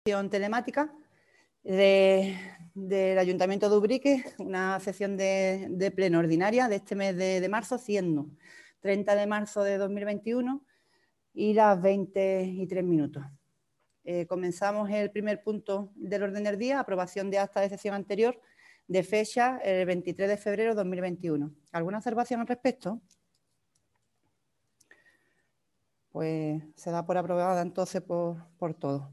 Telemática del Ayuntamiento de Ubrique, una sesión de pleno ordinaria de este mes de marzo, siendo 30 de marzo de 2021 y las 20:03. Comenzamos el primer punto del orden del día, aprobación de acta de sesión anterior de fecha el 23 de febrero de 2021. ¿Alguna observación al respecto? Pues se da por aprobada entonces por todos.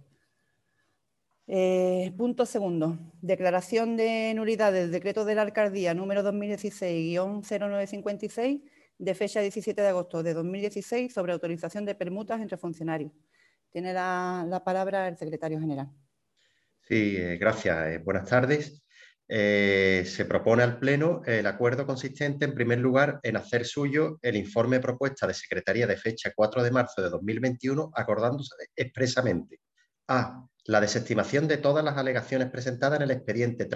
Punto segundo. Declaración de nulidad del decreto de la alcaldía número 2016-0956 de fecha 17 de agosto de 2016 sobre autorización de permutas entre funcionarios. Tiene la palabra el secretario general. Sí, gracias. Buenas tardes. Se propone al Pleno el acuerdo consistente, en primer lugar, en hacer suyo el informe propuesta de Secretaría de fecha 4 de marzo de 2021, acordándose expresamente: a. La desestimación de todas las alegaciones presentadas en el expediente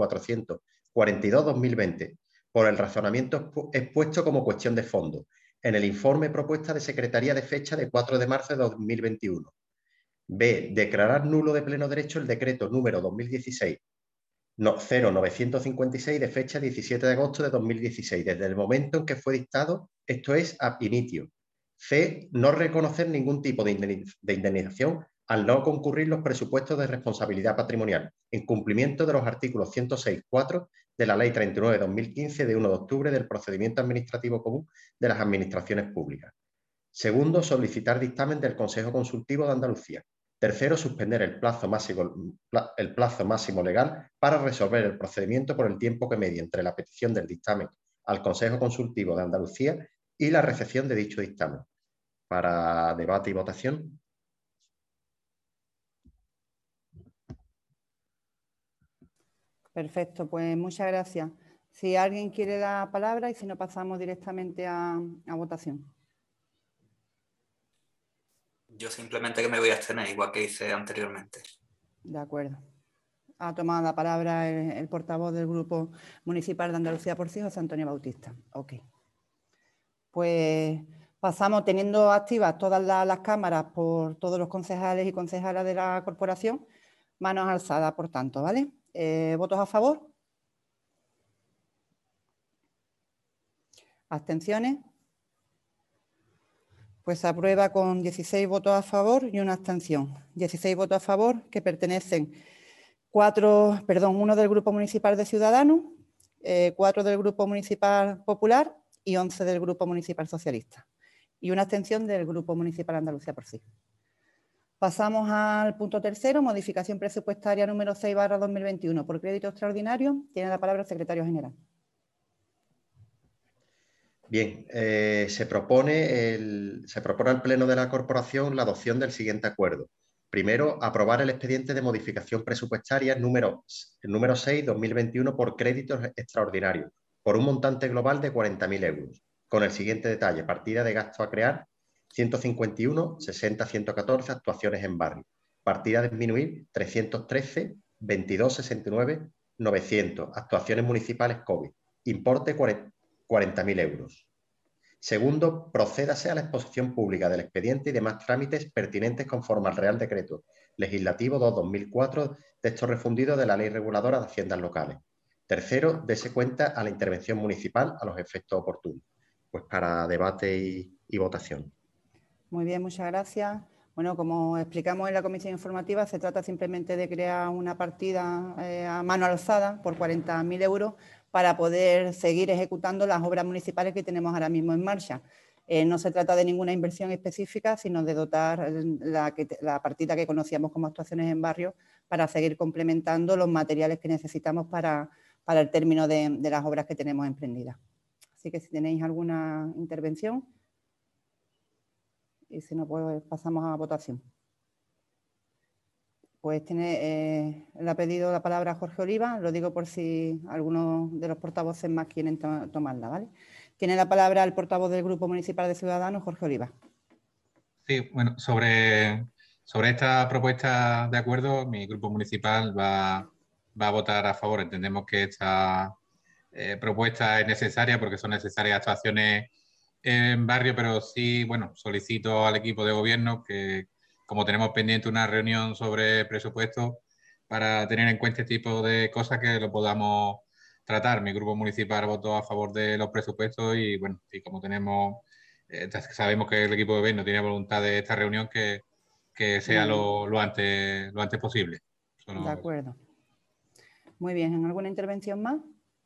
3442-2020 por el razonamiento expuesto como cuestión de fondo en el informe propuesta de Secretaría de fecha de 4 de marzo de 2021. B. Declarar nulo de pleno derecho el decreto número 2016-0956 de fecha 17 de agosto de 2016, desde el momento en que fue dictado, esto es, ab initio. C. No reconocer ningún tipo de indemnización al no concurrir los presupuestos de responsabilidad patrimonial, en cumplimiento de los artículos 106.4 de la Ley 39/2015 de 1 de octubre del Procedimiento Administrativo Común de las Administraciones Públicas. Segundo, solicitar dictamen del Consejo Consultivo de Andalucía. Tercero, suspender el plazo máximo legal para resolver el procedimiento por el tiempo que medie entre la petición del dictamen al Consejo Consultivo de Andalucía y la recepción de dicho dictamen. Para debate y votación. Perfecto, pues muchas gracias. Si alguien quiere la palabra y si no, pasamos directamente a votación. Yo simplemente que me voy a abstener, igual que hice anteriormente. De acuerdo. Ha tomado la palabra el portavoz del Grupo Municipal de Andalucía por sí, José Antonio Bautista. Ok. Pues pasamos, teniendo activas todas las cámaras por todos los concejales y concejalas de la corporación, manos alzadas, por tanto, ¿vale? ¿Votos a favor? ¿Abstenciones? Pues se aprueba con 16 votos a favor y una abstención. 16 votos a favor que pertenecen uno del Grupo Municipal de Ciudadanos, 4 del Grupo Municipal Popular y 11 del Grupo Municipal Socialista. Y una abstención del Grupo Municipal Andalucía por sí. Pasamos al punto tercero, modificación presupuestaria número 6/2021 por crédito extraordinario. Tiene la palabra el secretario general. Bien, se propone al Pleno de la Corporación la adopción del siguiente acuerdo. Primero, aprobar el expediente de modificación presupuestaria número 6/2021 por créditos extraordinarios, por un montante global de 40.000 euros, con el siguiente detalle: partida de gasto a crear, 151, 60-114, actuaciones en barrio. Partida a disminuir, 313, 22, 69, 900, actuaciones municipales COVID. Importe 40.000 euros. Segundo, procédase a la exposición pública del expediente y demás trámites pertinentes conforme al Real Decreto Legislativo 2/2004, texto refundido de la Ley Reguladora de Haciendas Locales. Tercero, dese cuenta a la intervención municipal a los efectos oportunos. Pues para debate y votación. Muy bien, muchas gracias. Bueno, como explicamos en la comisión informativa, se trata simplemente de crear una partida a mano alzada por 40.000 euros para poder seguir ejecutando las obras municipales que tenemos ahora mismo en marcha. No se trata de ninguna inversión específica, sino de dotar la partida que conocíamos como actuaciones en barrio para seguir complementando los materiales que necesitamos para el término de las obras que tenemos emprendidas. Así que si tenéis alguna intervención, y si no, pues pasamos a votación. Pues le ha pedido la palabra Jorge Oliva, lo digo por si alguno de los portavoces más quieren tomarla, ¿vale? Tiene la palabra el portavoz del Grupo Municipal de Ciudadanos, Jorge Oliva. Sí, bueno, sobre esta propuesta de acuerdo, mi grupo municipal va a votar a favor. Entendemos que esta propuesta es necesaria porque son necesarias actuaciones en barrio, pero sí, bueno, solicito al equipo de gobierno que como tenemos pendiente una reunión sobre presupuesto, para tener en cuenta este tipo de cosas que lo podamos tratar. Mi grupo municipal votó a favor de los presupuestos y, bueno, y como tenemos, sabemos que el equipo de gobierno tiene voluntad de esta reunión, que sea lo antes posible. De acuerdo. Muy bien. ¿Alguna intervención más?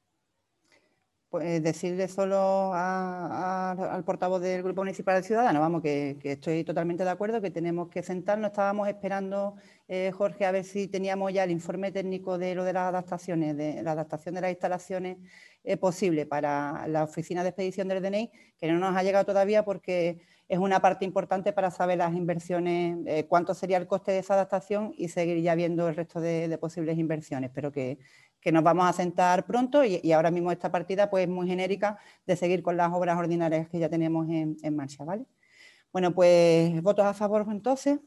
Pues decirle solo al portavoz del Grupo Municipal de Ciudadanos, vamos, que estoy totalmente de acuerdo, que tenemos que sentarnos. Estábamos esperando, Jorge, a ver si teníamos ya el informe técnico de lo de las adaptaciones, de la adaptación de las instalaciones posible para la oficina de expedición del DNI, que no nos ha llegado todavía porque es una parte importante para saber las inversiones, cuánto sería el coste de esa adaptación y seguir ya viendo el resto de posibles inversiones, pero que nos vamos a sentar pronto y ahora mismo esta partida pues muy genérica de seguir con las obras ordinarias que ya tenemos en marcha, ¿vale? Bueno, pues votos a favor entonces.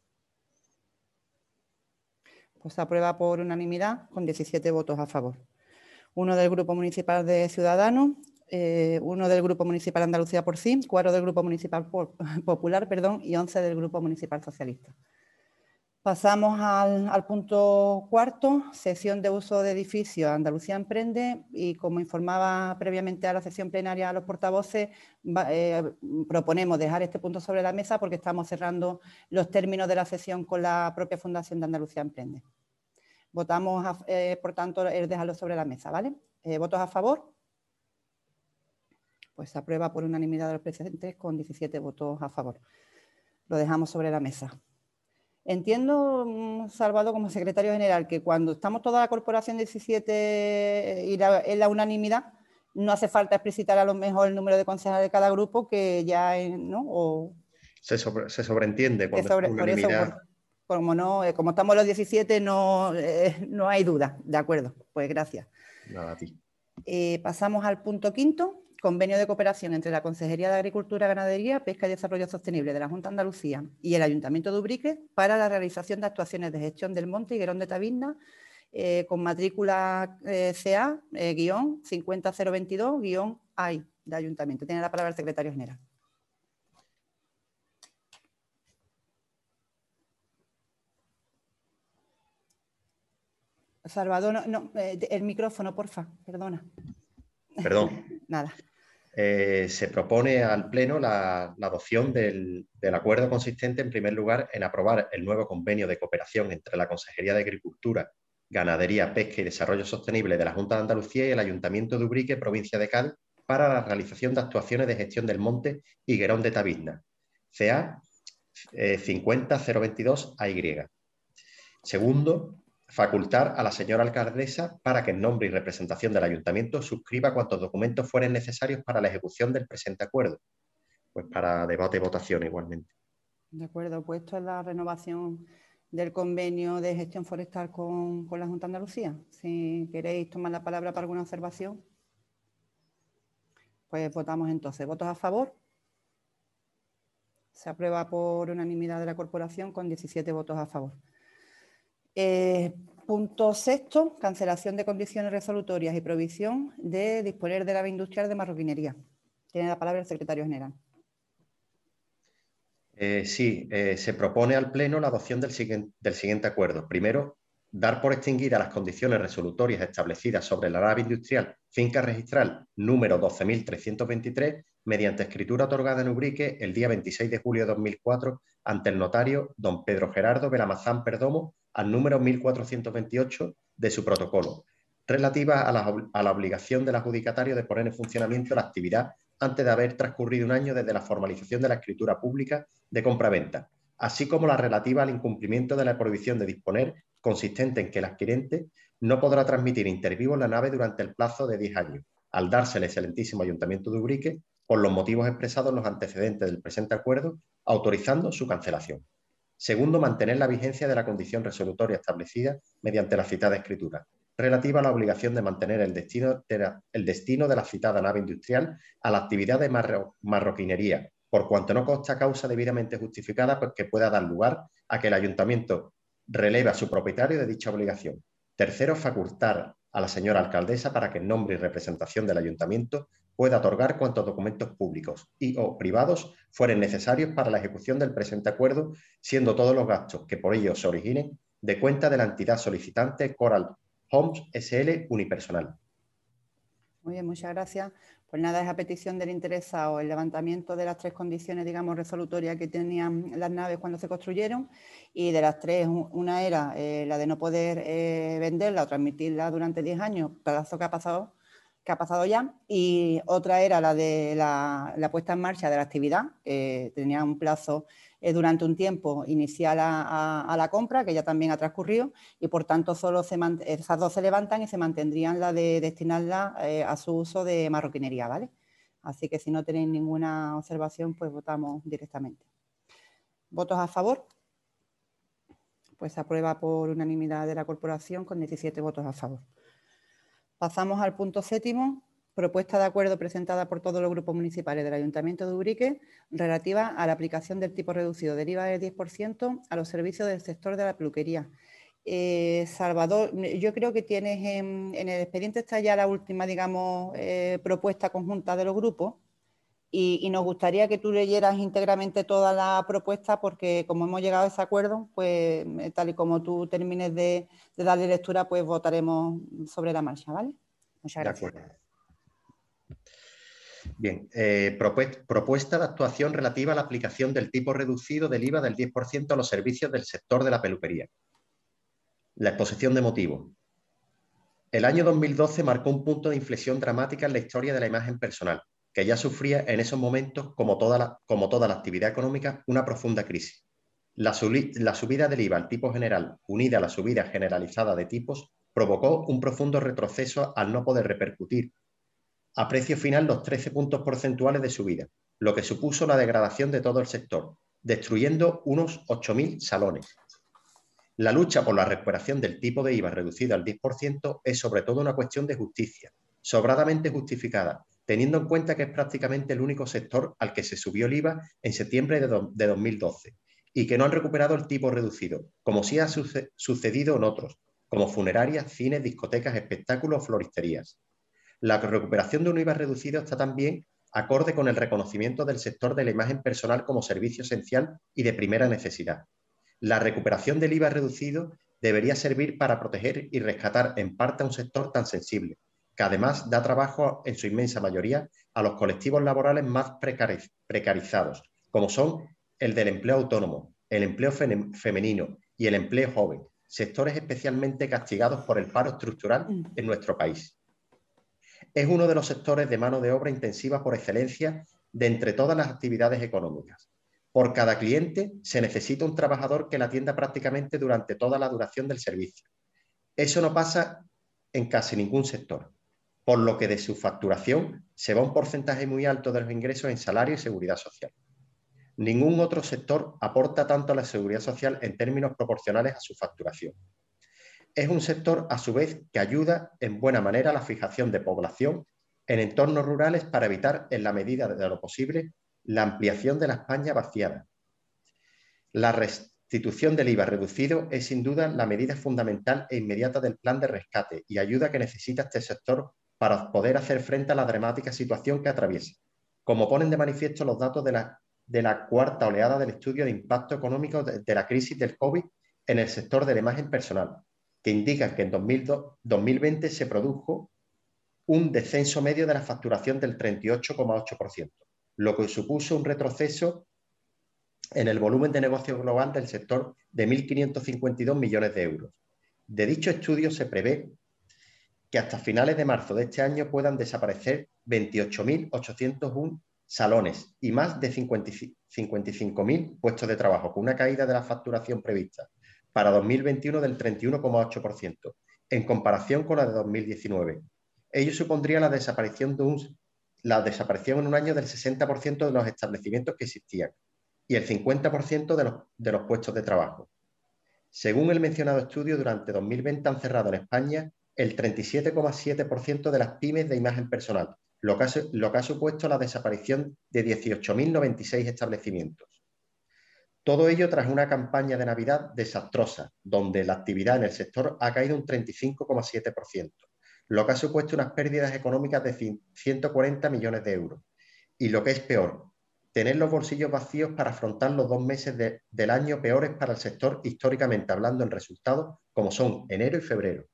Pues se aprueba por unanimidad con 17 votos a favor. Uno del Grupo Municipal de Ciudadanos, uno del Grupo Municipal Andalucía por sí, 4 del Grupo Municipal Popular, perdón, y 11 del Grupo Municipal Socialista. Pasamos al punto cuarto, sesión de uso de edificios Andalucía Emprende, y como informaba previamente a la sesión plenaria a los portavoces, proponemos dejar este punto sobre la mesa porque estamos cerrando los términos de la sesión con la propia Fundación de Andalucía Emprende. Votamos, por tanto, el dejarlo sobre la mesa, ¿vale? ¿Votos a favor? Pues se aprueba por unanimidad de los presentes con 17 votos a favor. Lo dejamos sobre la mesa. Entiendo, Salvador, como secretario general, que cuando estamos toda la corporación 17 y en la unanimidad, no hace falta explicitar a lo mejor el número de concejales de cada grupo, que ya, ¿no? O se sobreentiende cuando es por eso, unanimidad. como estamos los 17, no hay duda. De acuerdo, pues gracias. Nada, a ti. Pasamos al punto quinto. Convenio de cooperación entre la Consejería de Agricultura, Ganadería, Pesca y Desarrollo Sostenible de la Junta de Andalucía y el Ayuntamiento de Ubrique para la realización de actuaciones de gestión del monte Higuerón de Tavisna con matrícula CA-50022-AI de Ayuntamiento. Tiene la palabra el secretario general. Salvador, el micrófono, porfa, perdona. Perdón. Nada. Se propone al Pleno la adopción del acuerdo consistente, en primer lugar, en aprobar el nuevo convenio de cooperación entre la Consejería de Agricultura, Ganadería, Pesca y Desarrollo Sostenible de la Junta de Andalucía y el Ayuntamiento de Ubrique, provincia de Cádiz, para la realización de actuaciones de gestión del monte Higuerón de Tavisna, CA 50022-AY. Segundo, facultar a la señora alcaldesa para que en nombre y representación del ayuntamiento suscriba cuantos documentos fueren necesarios para la ejecución del presente acuerdo. Pues para debate y votación igualmente. De acuerdo, pues esto es la renovación del convenio de gestión forestal con la Junta de Andalucía. Si queréis tomar la palabra para alguna observación, pues votamos entonces. ¿Votos a favor? Se aprueba por unanimidad de la corporación con 17 votos a favor. Punto sexto, cancelación de condiciones resolutorias y provisión de disponer de la nave industrial de marroquinería. Tiene la palabra el secretario general. Se propone al Pleno la adopción del siguiente acuerdo. Primero, dar por extinguidas las condiciones resolutorias establecidas sobre la nave industrial finca registral número 12.323 mediante escritura otorgada en Ubrique el día 26 de julio de 2004 ante el notario don Pedro Gerardo Belamazán Perdomo al número 1428 de su protocolo, relativa a la obligación del adjudicatario de poner en funcionamiento la actividad antes de haber transcurrido un año desde la formalización de la escritura pública de compraventa, así como la relativa al incumplimiento de la prohibición de disponer, consistente en que el adquirente no podrá transmitir inter vivos la nave durante el plazo de 10 años, al darse el excelentísimo Ayuntamiento de Ubrique por los motivos expresados en los antecedentes del presente acuerdo, autorizando su cancelación. Segundo, mantener la vigencia de la condición resolutoria establecida mediante la citada escritura, relativa a la obligación de mantener el destino de la citada nave industrial a la actividad de marroquinería, por cuanto no consta causa debidamente justificada que pueda dar lugar a que el ayuntamiento releve a su propietario de dicha obligación. Tercero, facultar a la señora alcaldesa para que en nombre y representación del ayuntamiento pueda otorgar cuantos documentos públicos y o privados fueren necesarios para la ejecución del presente acuerdo, siendo todos los gastos que por ello se originen de cuenta de la entidad solicitante Coral Homes S.L. unipersonal. Muy bien, muchas gracias. Pues nada, es a petición del interesado el levantamiento de las 3 condiciones, digamos, resolutorias que tenían las naves cuando se construyeron, y de las 3, una era la de no poder venderla o transmitirla durante 10 años, plazo que ha pasado ya, y otra era la de la puesta en marcha de la actividad, que tenía un plazo durante un tiempo inicial a la compra, que ya también ha transcurrido, y por tanto solo esas 2 se levantan y se mantendrían la de destinarla a su uso de marroquinería, ¿vale? Así que si no tenéis ninguna observación, pues votamos directamente. ¿Votos a favor? Pues se aprueba por unanimidad de la corporación con 17 votos a favor. Pasamos al punto 7º, propuesta de acuerdo presentada por todos los grupos municipales del Ayuntamiento de Ubrique relativa a la aplicación del tipo reducido del IVA del 10% a los servicios del sector de la peluquería. Salvador, yo creo que tienes en el expediente está ya la última, digamos, propuesta conjunta de los grupos, y nos gustaría que tú leyeras íntegramente toda la propuesta, porque como hemos llegado a ese acuerdo, pues tal y como tú termines de darle lectura, pues votaremos sobre la marcha, ¿vale? Muchas gracias. De acuerdo. Bien, propuesta de actuación relativa a la aplicación del tipo reducido del IVA del 10% a los servicios del sector de la peluquería. La exposición de motivos. El año 2012 marcó un punto de inflexión dramática en la historia de la imagen personal, que ya sufría en esos momentos, como toda la actividad económica, una profunda crisis. La subida del IVA al tipo general, unida a la subida generalizada de tipos, provocó un profundo retroceso al no poder repercutir a precio final los 13 puntos porcentuales de subida, lo que supuso la degradación de todo el sector, destruyendo unos 8.000 salones. La lucha por la recuperación del tipo de IVA reducido al 10% es sobre todo una cuestión de justicia, sobradamente justificada, teniendo en cuenta que es prácticamente el único sector al que se subió el IVA en septiembre de 2012 y que no han recuperado el tipo reducido, como sí ha sucedido en otros, como funerarias, cines, discotecas, espectáculos o floristerías. La recuperación de un IVA reducido está también acorde con el reconocimiento del sector de la imagen personal como servicio esencial y de primera necesidad. La recuperación del IVA reducido debería servir para proteger y rescatar en parte a un sector tan sensible, que además da trabajo en su inmensa mayoría a los colectivos laborales más precarizados, como son el del empleo autónomo, el empleo femenino y el empleo joven, sectores especialmente castigados por el paro estructural en nuestro país. Es uno de los sectores de mano de obra intensiva por excelencia de entre todas las actividades económicas. Por cada cliente se necesita un trabajador que la atienda prácticamente durante toda la duración del servicio. Eso no pasa en casi ningún sector, por lo que de su facturación se va un porcentaje muy alto de los ingresos en salario y seguridad social. Ningún otro sector aporta tanto a la seguridad social en términos proporcionales a su facturación. Es un sector, a su vez, que ayuda en buena manera a la fijación de población en entornos rurales para evitar, en la medida de lo posible, la ampliación de la España vaciada. La restitución del IVA reducido es, sin duda, la medida fundamental e inmediata del plan de rescate y ayuda que necesita este sector para poder hacer frente a la dramática situación que atraviesa, como ponen de manifiesto los datos de la cuarta oleada del estudio de impacto económico de la crisis del COVID en el sector de la imagen personal, que indican que en 2020 se produjo un descenso medio de la facturación del 38,8%, lo que supuso un retroceso en el volumen de negocio global del sector de 1.552 millones de euros. De dicho estudio se prevé que hasta finales de marzo de este año puedan desaparecer 28.801 salones y más de 55.000 puestos de trabajo, con una caída de la facturación prevista para 2021 del 31,8%, en comparación con la de 2019. Ello supondría la desaparición en un año del 60% de los establecimientos que existían y el 50% de los puestos de trabajo. Según el mencionado estudio, durante 2020 han cerrado en España el 37,7% de las pymes de imagen personal, lo que ha supuesto la desaparición de 18.096 establecimientos. Todo ello tras una campaña de Navidad desastrosa, donde la actividad en el sector ha caído un 35,7%, lo que ha supuesto unas pérdidas económicas de 140 millones de euros. Y lo que es peor, tener los bolsillos vacíos para afrontar los 2 meses del año peores para el sector históricamente hablando en resultados, como son enero y febrero.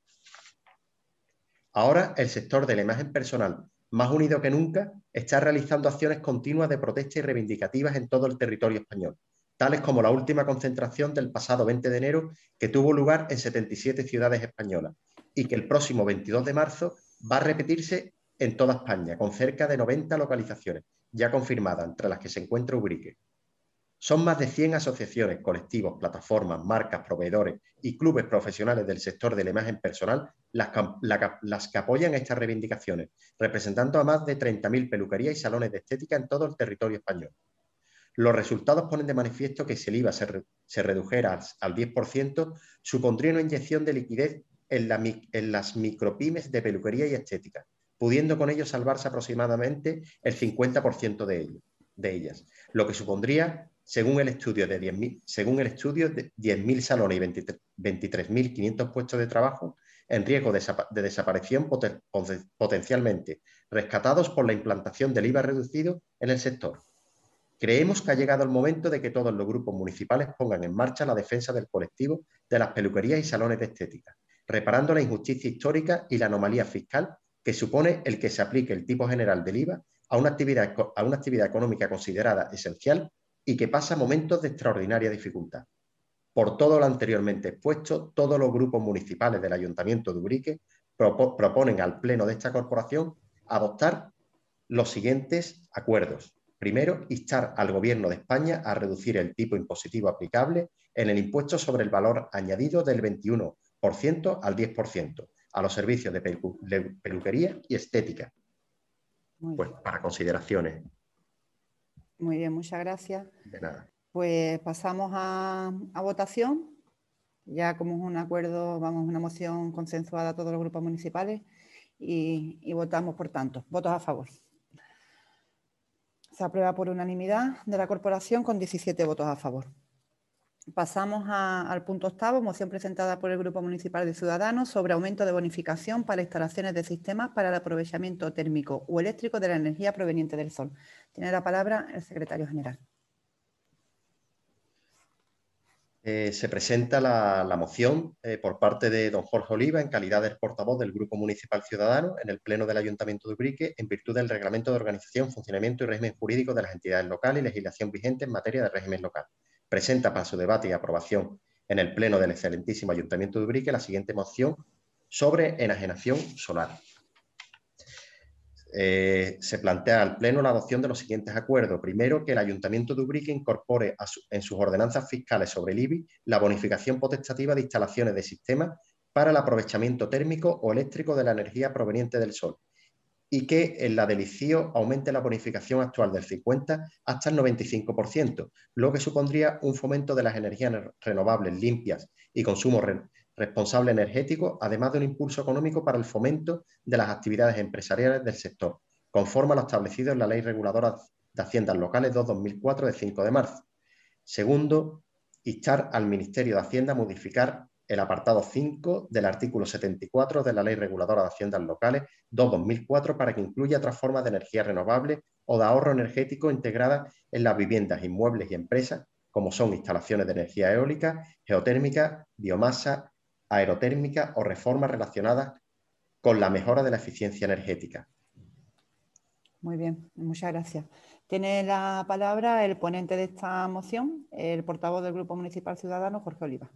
Ahora el sector de la imagen personal, más unido que nunca, está realizando acciones continuas de protesta y reivindicativas en todo el territorio español, tales como la última concentración del pasado 20 de enero que tuvo lugar en 77 ciudades españolas y que el próximo 22 de marzo va a repetirse en toda España, con cerca de 90 localizaciones ya confirmadas, entre las que se encuentra Ubrique. Son más de 100 asociaciones, colectivos, plataformas, marcas, proveedores y clubes profesionales del sector de la imagen personal las que apoyan estas reivindicaciones, representando a más de 30.000 peluquerías y salones de estética en todo el territorio español. Los resultados ponen de manifiesto que si el IVA se redujera al 10%, supondría una inyección de liquidez en las micropymes de peluquería y estética, pudiendo con ello salvarse aproximadamente el 50% de ellas, lo que supondría, según el estudio, de 10.000 salones y 23.500 puestos de trabajo en riesgo de desaparición potencialmente rescatados por la implantación del IVA reducido en el sector. Creemos que ha llegado el momento de que todos los grupos municipales pongan en marcha la defensa del colectivo de las peluquerías y salones de estética, reparando la injusticia histórica y la anomalía fiscal que supone el que se aplique el tipo general del IVA a una actividad económica considerada esencial y que pasa momentos de extraordinaria dificultad. Por todo lo anteriormente expuesto, todos los grupos municipales del Ayuntamiento de Ubrique proponen al Pleno de esta corporación adoptar los siguientes acuerdos. Primero, instar al Gobierno de España a reducir el tipo impositivo aplicable en el impuesto sobre el valor añadido del 21% al 10% a los servicios de peluquería y estética. Pues para consideraciones. Muy bien, muchas gracias. De nada. Pues pasamos a votación. Ya como es un acuerdo, vamos, una moción consensuada a todos los grupos municipales y votamos por tanto. Votos a favor. Se aprueba por unanimidad de la corporación con 17 votos a favor. Pasamos al punto octavo, moción presentada por el Grupo Municipal de Ciudadanos sobre aumento de bonificación para instalaciones de sistemas para el aprovechamiento térmico o eléctrico de la energía proveniente del sol. Tiene la palabra el secretario general. Se presenta la moción por parte de don Jorge Oliva en calidad de portavoz del Grupo Municipal Ciudadano en el Pleno del Ayuntamiento de Ubrique en virtud del Reglamento de Organización, Funcionamiento y Régimen Jurídico de las entidades locales y legislación vigente en materia de régimen local. Presenta para su debate y aprobación en el Pleno del excelentísimo Ayuntamiento de Ubrique la siguiente moción sobre enajenación solar. Se plantea al Pleno la adopción de los siguientes acuerdos. Primero, que el Ayuntamiento de Ubrique incorpore en sus ordenanzas fiscales sobre el IBI la bonificación potestativa de instalaciones de sistemas para el aprovechamiento térmico o eléctrico de la energía proveniente del sol y que en la del ICIO aumente la bonificación actual del 50% hasta el 95%, lo que supondría un fomento de las energías renovables limpias y consumo responsable energético, además de un impulso económico para el fomento de las actividades empresariales del sector, conforme a lo establecido en la Ley Reguladora de Haciendas Locales 2/2004 de 5 de marzo. Segundo, instar al Ministerio de Hacienda a modificar el apartado 5 del artículo 74 de la Ley Reguladora de Haciendas Locales 2/2004 para que incluya otras formas de energía renovable o de ahorro energético integradas en las viviendas, inmuebles y empresas, como son instalaciones de energía eólica, geotérmica, biomasa, aerotérmica o reformas relacionadas con la mejora de la eficiencia energética. Muy bien, muchas gracias. Tiene la palabra el ponente de esta moción, el portavoz del Grupo Municipal Ciudadano, Jorge Oliva.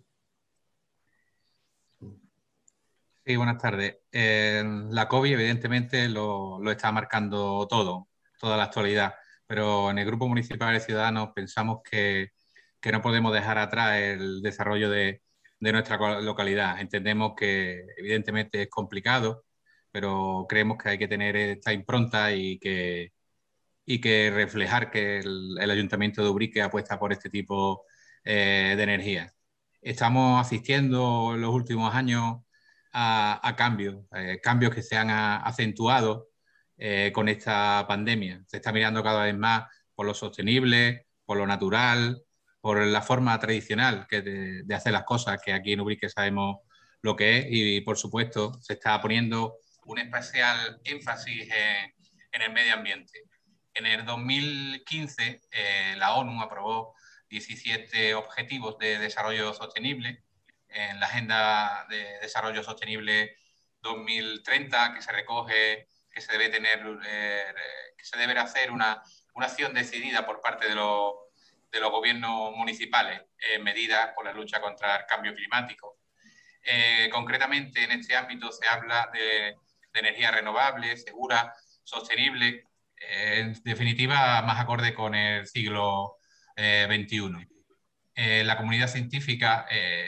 Sí, buenas tardes. La COVID evidentemente lo está marcando toda la actualidad, pero en el Grupo Municipal de Ciudadanos pensamos que no podemos dejar atrás el desarrollo de nuestra localidad. Entendemos que evidentemente es complicado, pero creemos que hay que tener esta impronta y que reflejar que el Ayuntamiento de Ubrique apuesta por este tipo de energía. Estamos asistiendo en los últimos años a cambios que se han acentuado con esta pandemia. Se está mirando cada vez más por lo sostenible, por lo natural, por la forma tradicional de hacer las cosas, que aquí en Ubrique sabemos lo que es, y por supuesto se está poniendo un especial énfasis en el medio ambiente. En el 2015 la ONU aprobó 17 objetivos de desarrollo sostenible en la Agenda de Desarrollo Sostenible 2030, que se recoge que se debe tener, que se debe hacer una acción decidida por parte de los gobiernos municipales en medidas por la lucha contra el cambio climático. Concretamente, en este ámbito se habla de energía renovable, segura, sostenible, en definitiva, más acorde con el siglo XXI. La comunidad científica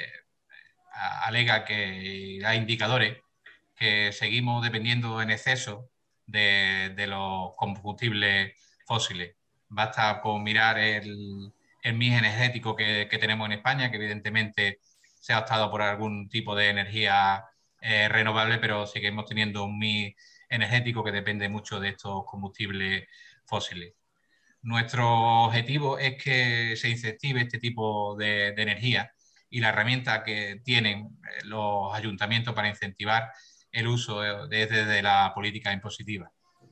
alega que hay indicadores que seguimos dependiendo en exceso de los combustibles fósiles. Basta con mirar el mix energético que tenemos en España, que evidentemente se ha optado por algún tipo de energía renovable, pero seguimos teniendo un mix energético que depende mucho de estos combustibles fósiles. Nuestro objetivo es que se incentive este tipo de energía y la herramienta que tienen los ayuntamientos para incentivar el uso desde la política impositiva.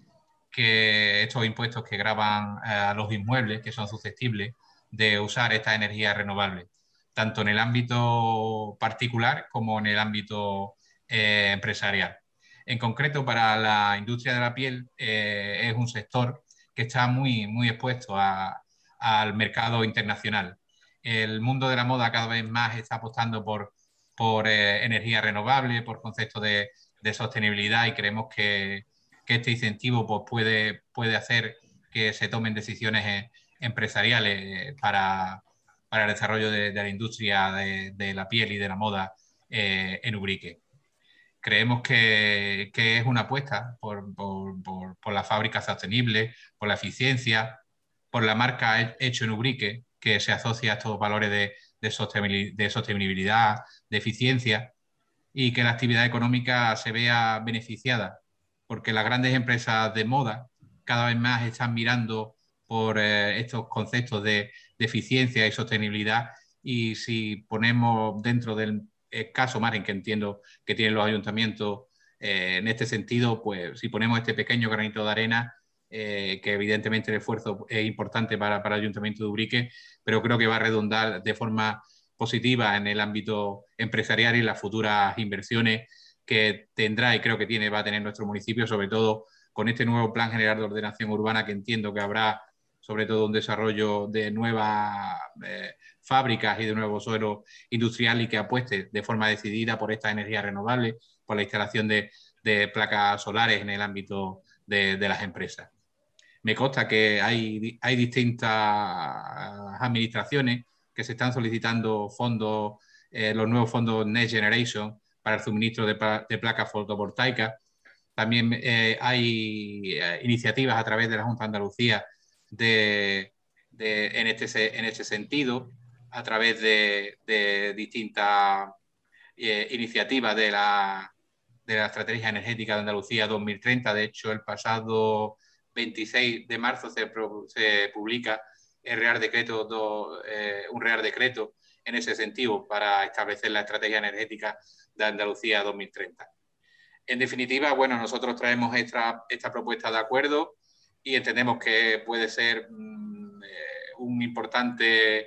Que estos impuestos que gravan a los inmuebles que son susceptibles de usar esta energía renovable, tanto en el ámbito particular como en el ámbito empresarial. En concreto, para la industria de la piel es un sector que está muy expuesto al mercado internacional. El mundo de la moda cada vez más está apostando por energía renovable, por conceptos de sostenibilidad, y creemos que este incentivo pues, puede hacer que se tomen decisiones empresariales para el desarrollo de la industria de la piel y de la moda en Ubrique. Creemos que es una apuesta por la fábrica sostenible, por la eficiencia, por la marca Hecho en Ubrique, que se asocia a estos valores de sostenibilidad, de eficiencia, y que la actividad económica se vea beneficiada, porque las grandes empresas de moda cada vez más están mirando por estos conceptos de eficiencia y sostenibilidad, y si ponemos dentro del escaso margen que entiendo que tienen los ayuntamientos en este sentido, pues si ponemos este pequeño granito de arena, que evidentemente el esfuerzo es importante para el Ayuntamiento de Ubrique, pero creo que va a redundar de forma positiva en el ámbito empresarial y las futuras inversiones que tendrá y creo que va a tener nuestro municipio, sobre todo con este nuevo Plan General de Ordenación Urbana, que entiendo que habrá sobre todo un desarrollo de nuevas fábricas y de nuevo suelo industrial, y que apueste de forma decidida por esta energía renovable, por la instalación de placas solares en el ámbito de las empresas. Me consta que hay distintas administraciones que se están solicitando fondos, los nuevos fondos Next Generation para el suministro de placas fotovoltaicas. También hay iniciativas a través de la Junta de Andalucía en este sentido, a través de distintas iniciativas de la Estrategia Energética de Andalucía 2030. De hecho, el pasado 26 de marzo se publica un Real Decreto en ese sentido para establecer la Estrategia Energética de Andalucía 2030. En definitiva, bueno, nosotros traemos esta propuesta de acuerdo y entendemos que puede ser un importante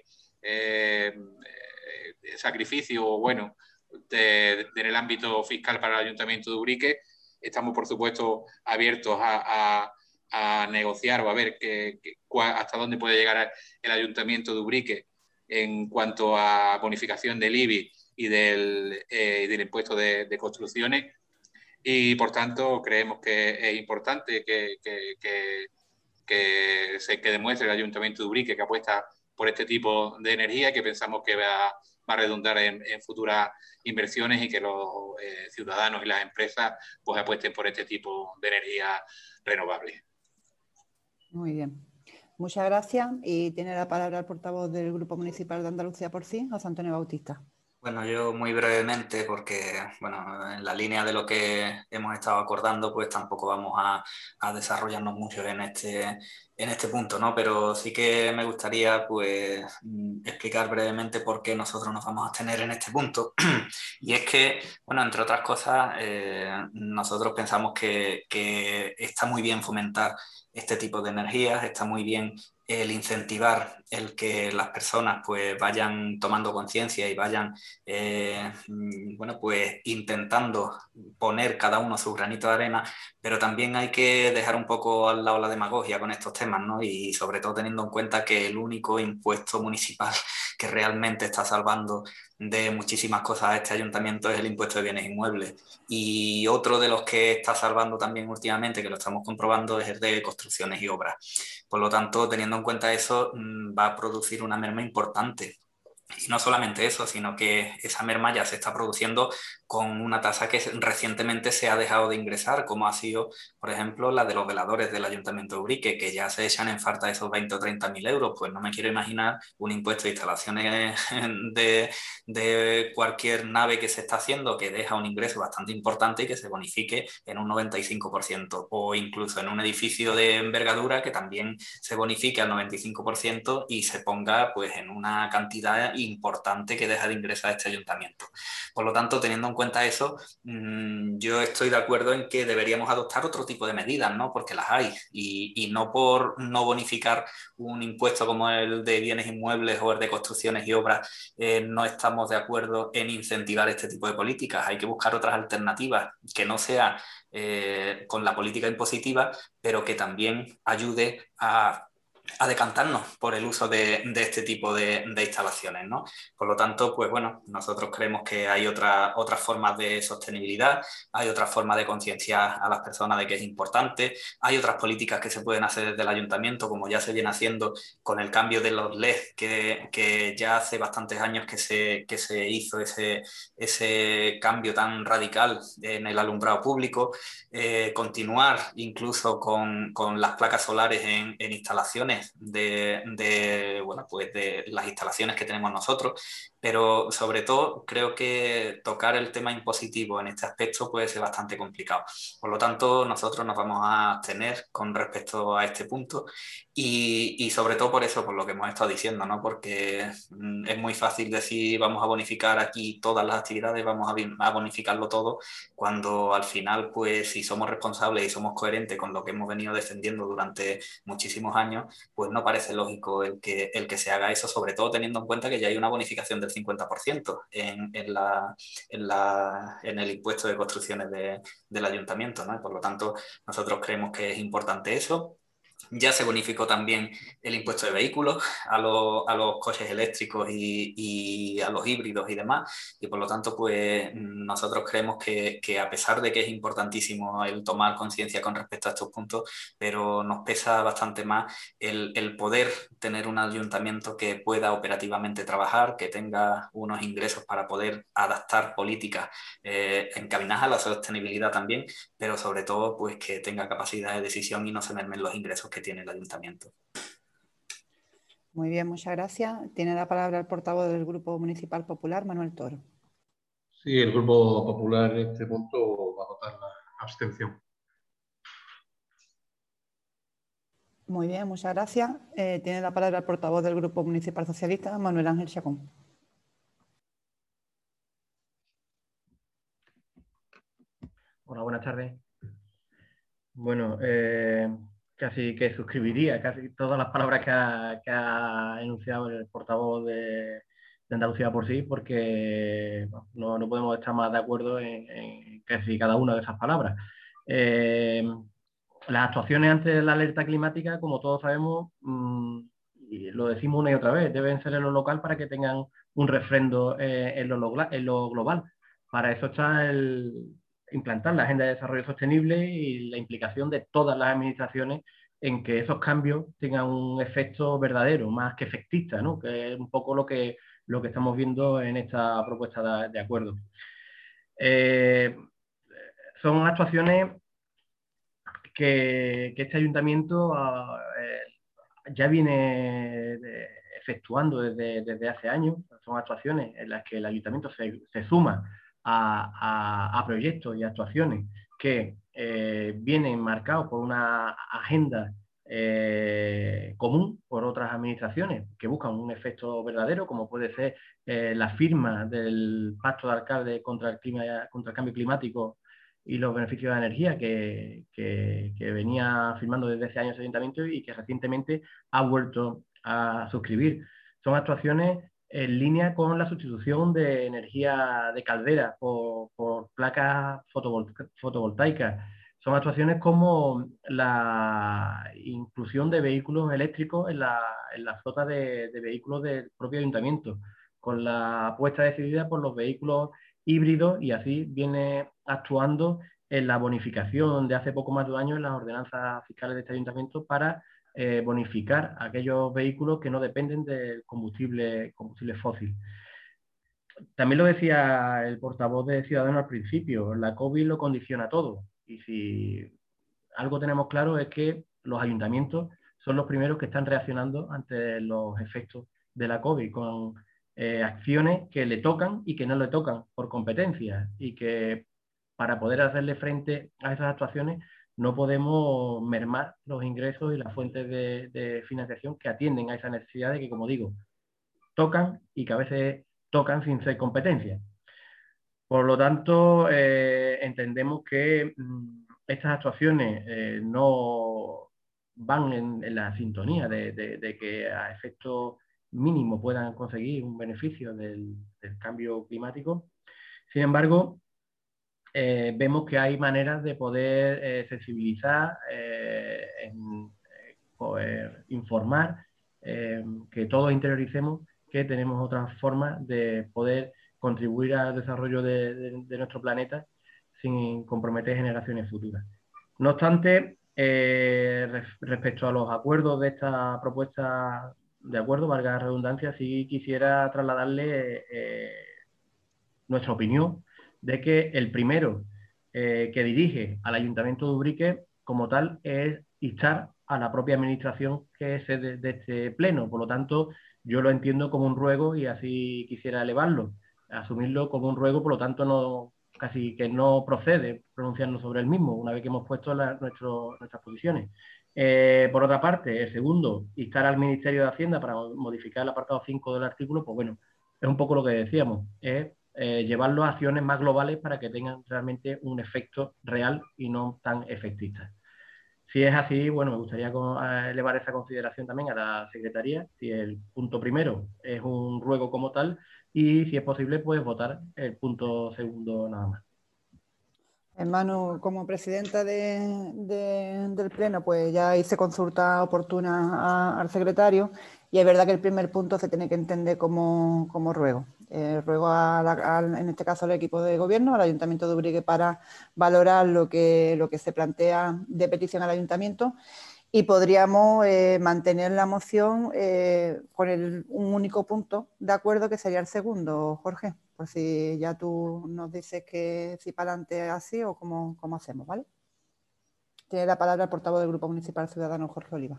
sacrificio, bueno, en el ámbito fiscal para el Ayuntamiento de Ubrique. Estamos, por supuesto, abiertos a negociar o a ver hasta dónde puede llegar el Ayuntamiento de Ubrique en cuanto a bonificación del IBI y del impuesto de construcciones. Y, por tanto, creemos que es importante que demuestre el Ayuntamiento de Ubrique que apuesta por este tipo de energía, que pensamos que va a redundar en futuras inversiones, y que los ciudadanos y las empresas pues apuesten por este tipo de energía renovable. Muy bien. Muchas gracias. Y tiene la palabra el portavoz del Grupo Municipal de Andalucía por Sí, José Antonio Bautista. Bueno, yo muy brevemente, porque bueno, en la línea de lo que hemos estado acordando, pues tampoco vamos a desarrollarnos mucho en este punto, ¿no? Pero sí que me gustaría pues explicar brevemente por qué nosotros nos vamos a abstener en este punto. Y es que, bueno, entre otras cosas, nosotros pensamos que está muy bien fomentar este tipo de energías, está muy bien el incentivar el que las personas pues vayan tomando conciencia y vayan bueno, pues intentando poner cada uno su granito de arena, pero también hay que dejar un poco al lado la demagogia con estos temas, ¿no? Y sobre todo teniendo en cuenta que el único impuesto municipal que realmente está salvando de muchísimas cosas a este ayuntamiento es el impuesto de bienes inmuebles. Y otro de los que está salvando también últimamente, que lo estamos comprobando, es el de construcciones y obras. Por lo tanto, teniendo en cuenta eso, va a producir una merma importante. Y no solamente eso, sino que esa merma ya se está produciendo con una tasa que recientemente se ha dejado de ingresar, como ha sido, por ejemplo, la de los veladores del Ayuntamiento de Ubrique, que ya se echan en falta esos 20 o 30 mil euros. Pues no me quiero imaginar un impuesto de instalaciones de cualquier nave que se está haciendo que deja un ingreso bastante importante y que se bonifique en un 95%, o incluso en un edificio de envergadura que también se bonifique al 95% y se ponga pues en una cantidad importante que deja de ingresar a este ayuntamiento. Por lo tanto, teniendo en cuenta eso, yo estoy de acuerdo en que deberíamos adoptar otro tipo de medidas, ¿no? Porque las hay, y no por no bonificar un impuesto como el de bienes inmuebles o el de construcciones y obras, no estamos de acuerdo en incentivar este tipo de políticas. Hay que buscar otras alternativas que no sea con la política impositiva, pero que también ayude a decantarnos por el uso de este tipo de instalaciones, ¿no? Por lo tanto, pues bueno, nosotros creemos que hay otras formas de sostenibilidad, hay otras formas de concienciar a las personas de que es importante, hay otras políticas que se pueden hacer desde el ayuntamiento, como ya se viene haciendo con el cambio de los LED, que ya hace bastantes años que se hizo ese cambio tan radical en el alumbrado público, continuar incluso con las placas solares en instalaciones bueno, pues de las instalaciones que tenemos nosotros, pero sobre todo creo que tocar el tema impositivo en este aspecto puede ser bastante complicado. Por lo tanto, nosotros nos vamos a abstener con respecto a este punto y sobre todo por eso, por lo que hemos estado diciendo, ¿no? Porque es muy fácil decir vamos a bonificar aquí todas las actividades, vamos a bonificarlo todo, cuando al final, pues si somos responsables y somos coherentes con lo que hemos venido defendiendo durante muchísimos años, pues no parece lógico el que se haga eso, sobre todo teniendo en cuenta que ya hay una bonificación del 50% en el impuesto de construcciones del ayuntamiento, ¿no? Por lo tanto, nosotros creemos que es importante eso. Ya se bonificó también el impuesto de vehículos a los coches eléctricos y a los híbridos y demás. Y por lo tanto, pues nosotros creemos que a pesar de que es importantísimo el tomar conciencia con respecto a estos puntos, pero nos pesa bastante más el poder tener un ayuntamiento que pueda operativamente trabajar, que tenga unos ingresos para poder adaptar políticas encaminadas a la sostenibilidad también, pero sobre todo pues que tenga capacidad de decisión y no se mermen los ingresos que tiene el ayuntamiento. Muy bien, muchas gracias. Tiene la palabra el portavoz del Grupo Municipal Popular, Manuel Toro. Sí, el Grupo Popular en este punto va a votar la abstención. Muy bien, muchas gracias. Tiene la palabra el portavoz del Grupo Municipal Socialista, Manuel Ángel Chacón. Hola, buenas tardes. Bueno, casi que suscribiría casi todas las palabras que ha enunciado el portavoz de Andalucía por sí, porque no podemos estar más de acuerdo en casi cada una de esas palabras. Las actuaciones ante la alerta climática, como todos sabemos, y lo decimos una y otra vez, deben ser en lo local para que tengan un refrendo en lo global. Para eso está implantar la Agenda de Desarrollo Sostenible y la implicación de todas las administraciones en que esos cambios tengan un efecto verdadero, más que efectista, ¿no? Que es un poco lo que estamos viendo en esta propuesta de acuerdo. Son actuaciones que este ayuntamiento ya viene efectuando desde hace años. Son actuaciones en las que el ayuntamiento se suma a proyectos y actuaciones que vienen marcados por una agenda común por otras administraciones que buscan un efecto verdadero, como puede ser la firma del Pacto de Alcaldes contra el cambio climático y los beneficios de la energía que venía firmando desde hace años el ayuntamiento y que recientemente ha vuelto a suscribir. Son actuaciones en línea con la sustitución de energía de caldera por placas fotovoltaicas. Son actuaciones como la inclusión de vehículos eléctricos en la flota de vehículos del propio ayuntamiento, con la apuesta decidida por los vehículos híbridos, y así viene actuando en la bonificación de hace poco más de un año en las ordenanzas fiscales de este ayuntamiento para bonificar aquellos vehículos que no dependen del combustible fósil. También lo decía el portavoz de Ciudadanos al principio, la COVID lo condiciona todo, y si algo tenemos claro es que los ayuntamientos son los primeros que están reaccionando ante los efectos de la COVID, con acciones que le tocan y que no le tocan por competencia, y que para poder hacerle frente a esas actuaciones no podemos mermar los ingresos y las fuentes de financiación que atienden a esas necesidades que, como digo, tocan y que a veces tocan sin ser competencia. Por lo tanto, entendemos que estas actuaciones no van en la sintonía de que a efecto mínimo puedan conseguir un beneficio del cambio climático. Sin embargo, vemos que hay maneras de poder sensibilizar, poder informar, que todos interioricemos que tenemos otras formas de poder contribuir al desarrollo de nuestro planeta sin comprometer generaciones futuras. No obstante, respecto a los acuerdos de esta propuesta de acuerdo, valga la redundancia, sí quisiera trasladarle nuestra opinión de que el primero que dirige al Ayuntamiento de Ubrique como tal es instar a la propia administración que es de este pleno. Por lo tanto, yo lo entiendo como un ruego y así quisiera elevarlo, asumirlo como un ruego. Por lo tanto, casi que no procede pronunciarnos sobre el mismo una vez que hemos puesto nuestras posiciones. Por otra parte, el segundo, instar al Ministerio de Hacienda para modificar el apartado 5 del artículo, pues bueno, es un poco lo que decíamos, es llevarlo a acciones más globales para que tengan realmente un efecto real y no tan efectista. Si es así, bueno, me gustaría elevar esa consideración también a la Secretaría, si el punto primero es un ruego como tal, y si es posible, pues votar el punto segundo nada más. Manu, como presidenta del Pleno, pues ya hice consulta oportuna al secretario, y es verdad que el primer punto se tiene que entender como ruego. Ruego en este caso al equipo de gobierno, al Ayuntamiento de Ubrique, para valorar lo que se plantea de petición al Ayuntamiento, y podríamos mantener la moción con un único punto de acuerdo, que sería el segundo, Jorge. Por si ya tú nos dices que si para adelante así o cómo hacemos, ¿vale? Tiene la palabra el portavoz del Grupo Municipal Ciudadano, Jorge Oliva.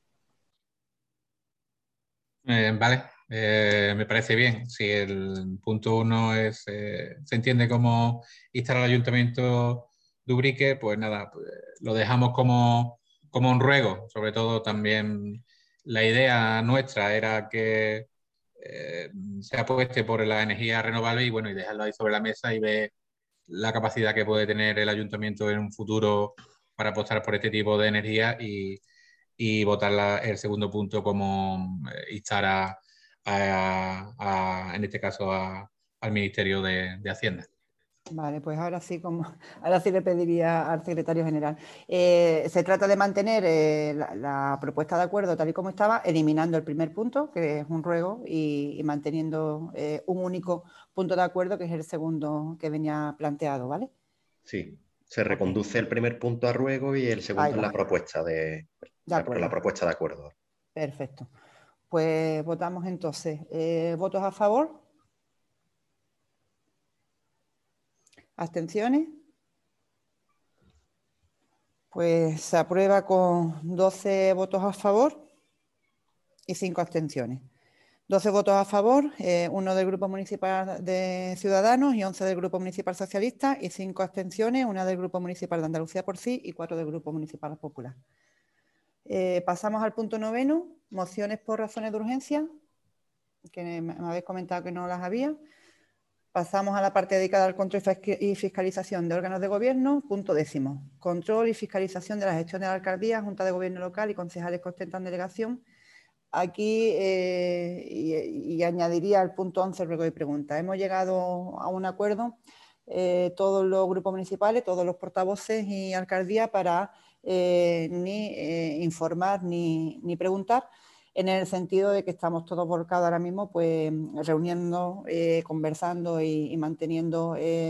Vale, me parece bien. Si el punto 1 se entiende como instar al Ayuntamiento de Ubrique, pues nada, pues lo dejamos como un ruego. Sobre todo también la idea nuestra era que se apueste por la energía renovable y bueno, y dejarlo ahí sobre la mesa y ver la capacidad que puede tener el ayuntamiento en un futuro para apostar por este tipo de energía, y votar el segundo punto como instar en este caso al Ministerio de Hacienda. Vale, pues ahora sí le pediría al secretario general. Se trata de mantener la propuesta de acuerdo tal y como estaba, eliminando el primer punto, que es un ruego, y manteniendo un único punto de acuerdo, que es el segundo que venía planteado, ¿vale? Sí, se reconduce el primer punto a ruego y el segundo es la propuesta de acuerdo. Perfecto. Pues votamos entonces. ¿Votos a favor? ¿Abstenciones? Pues se aprueba con 12 votos a favor y 5 abstenciones. 12 votos a favor, 1 del Grupo Municipal de Ciudadanos y 11 del Grupo Municipal Socialista y 5 abstenciones, 1 del Grupo Municipal de Andalucía por Sí y 4 del Grupo Municipal Popular. Pasamos al punto 9, mociones por razones de urgencia, que me habéis comentado que no las había. Pasamos a la parte dedicada al control y fiscalización de órganos de gobierno. Punto 10. Control y fiscalización de la gestión de la alcaldía, Junta de Gobierno local y concejales que ostentan delegación. Aquí, y añadiría al punto 11 el ruego y pregunta. Hemos llegado a un acuerdo, todos los grupos municipales, todos los portavoces y alcaldía, para ni informar ni preguntar, en el sentido de que estamos todos volcados ahora mismo, pues reuniendo, conversando y manteniendo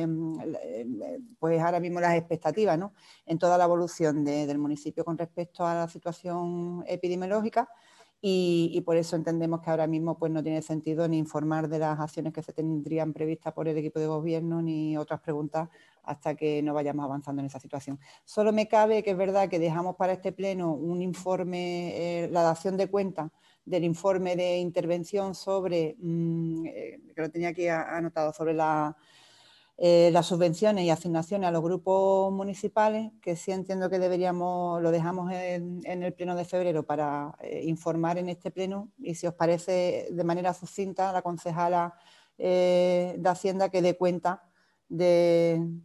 pues ahora mismo las expectativas, ¿no?, en toda la evolución del municipio con respecto a la situación epidemiológica. Y por eso entendemos que ahora mismo pues no tiene sentido ni informar de las acciones que se tendrían previstas por el equipo de gobierno ni otras preguntas hasta que no vayamos avanzando en esa situación. Solo me cabe que es verdad que dejamos para este pleno un informe, la dación de cuenta del informe de intervención sobre, que lo tenía aquí anotado, sobre las subvenciones y asignaciones a los grupos municipales, que sí entiendo que deberíamos, lo dejamos en el pleno de febrero para informar en este pleno, y si os parece, de manera sucinta, la concejala de Hacienda que dé cuenta del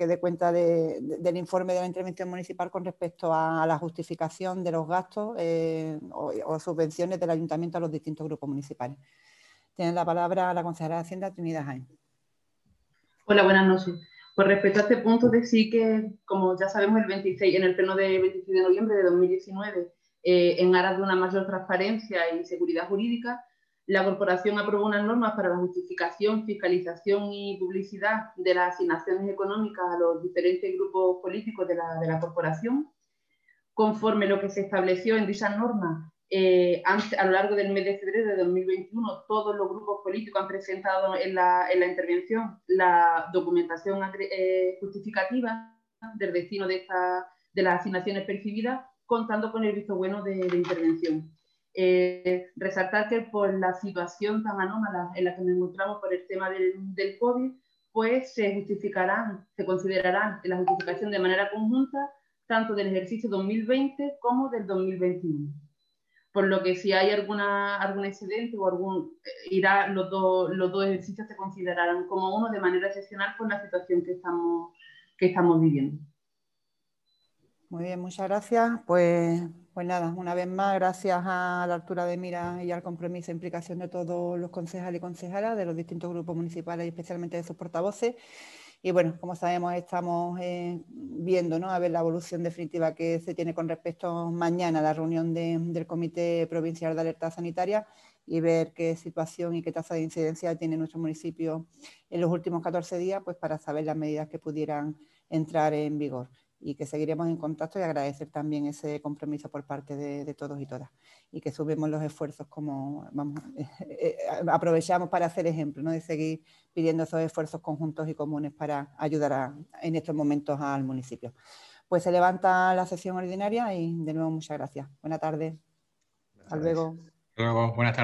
informe de la intervención municipal con respecto a la justificación de los gastos o subvenciones del ayuntamiento a los distintos grupos municipales. Tiene la palabra la concejala de Hacienda, Trinidad Jaén. Hola, buenas noches. Pues respecto a este punto, decir que, como ya sabemos, en el pleno de 26 de noviembre de 2019, en aras de una mayor transparencia y seguridad jurídica, la Corporación aprobó unas normas para la justificación, fiscalización y publicidad de las asignaciones económicas a los diferentes grupos políticos de la Corporación. Conforme lo que se estableció en dichas normas, a lo largo del mes de febrero de 2021, todos los grupos políticos han presentado en la intervención la documentación justificativa del destino de las asignaciones percibidas, contando con el visto bueno de intervención. Resaltar que por la situación tan anómala en la que nos encontramos por el tema del COVID, pues se considerarán la justificación de manera conjunta tanto del ejercicio 2020 como del 2021. Por lo que si hay algún excedente o los dos ejercicios se considerarán como uno de manera excepcional por la situación que estamos viviendo. Muy bien, muchas gracias. Pues nada, una vez más, gracias a la altura de mira y al compromiso e implicación de todos los concejales y concejalas de los distintos grupos municipales y especialmente de sus portavoces. Y bueno, como sabemos, estamos viendo, ¿no?, a ver la evolución definitiva que se tiene con respecto mañana a la reunión del Comité Provincial de Alerta Sanitaria y ver qué situación y qué tasa de incidencia tiene nuestro municipio en los últimos 14 días, pues para saber las medidas que pudieran entrar en vigor. Y que seguiremos en contacto, y agradecer también ese compromiso por parte de todos y todas. Y que subimos los esfuerzos, como aprovechamos para hacer ejemplo, ¿no?, de seguir pidiendo esos esfuerzos conjuntos y comunes para ayudar en estos momentos al municipio. Pues se levanta la sesión ordinaria y de nuevo muchas gracias. Buenas tardes. Hasta luego. Hasta luego. Buenas tardes.